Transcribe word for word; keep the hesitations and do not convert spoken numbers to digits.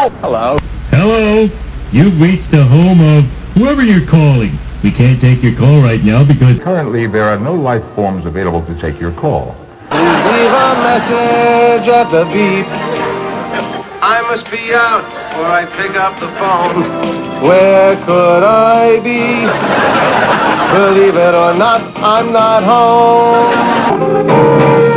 Hello? Hello? Hello? You've reached the home of whoever you're calling. We can't take your call right now because currently there are no life forms available to take your call. Please leave a message at the beep. I must be out before I pick up the phone. Where could I be? Believe it or not, I'm not home.